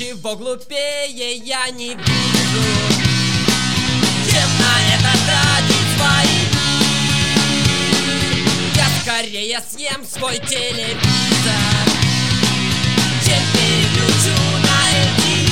Ничего глупее я не вижу, чем на это тратить свои дни. Я скорее съем свой телевизор, чем переключу на MTV.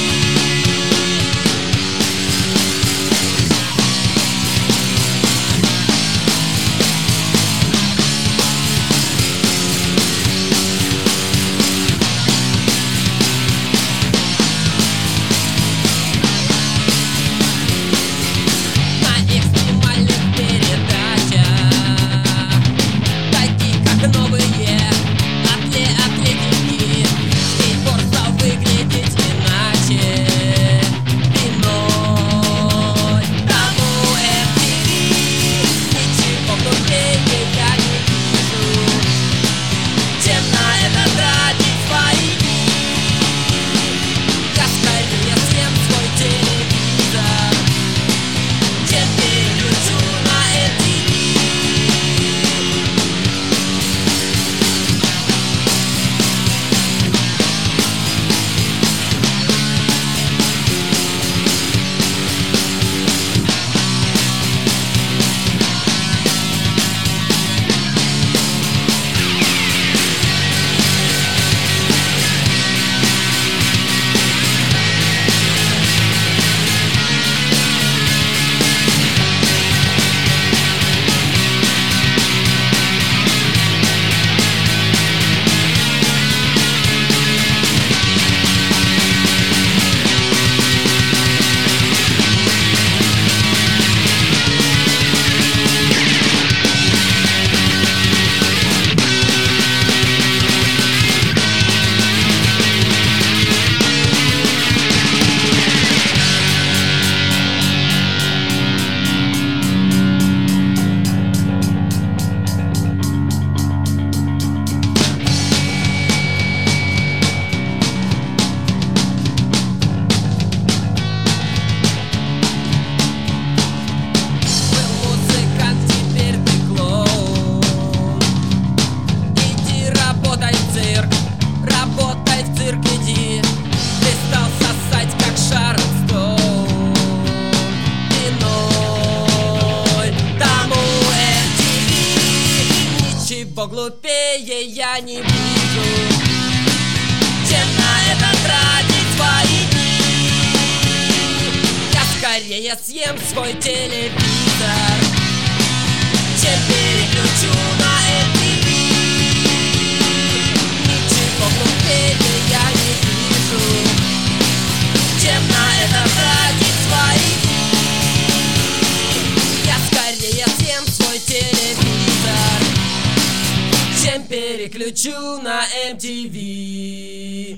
Ничего глупее я не вижу, чем на это тратить свои дни. Я скорее съем свой телевизор, чем переключу на MTV. Ничего глупее я не вижу, чем на это тратить свои дни. Я скорее съем свой телевизор, чем переключу на MTV.